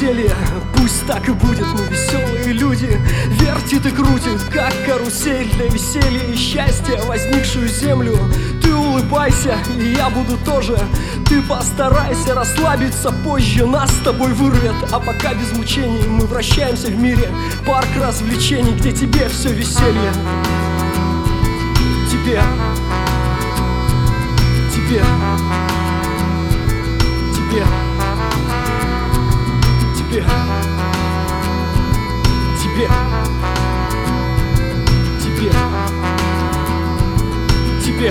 веселье. Пусть так и будет, мы веселые люди. Вертит и крутит, как карусель, для веселья и счастья возникшую землю. Ты улыбайся, и я буду тоже. Ты постарайся расслабиться позже. Нас с тобой вырвет, а пока без мучений мы вращаемся в мире. Парк развлечений, где тебе все веселье. Тебе, тебе, тебе, тебе, тебе, тебе, тебе.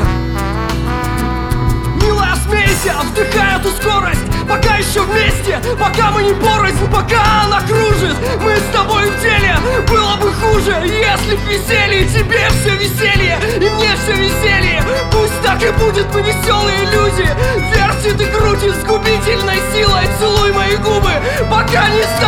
Милая, смейся, вдыхай эту скорость. Пока еще вместе, пока мы не порознь, пока она кружит. Мы с тобой в деле, было бы хуже, если б веселье, тебе все веселье и мне все веселье. Пусть так и будет, мы веселые люди. Вертит и крутит с губительной силой. Целуй мои губы, пока не станет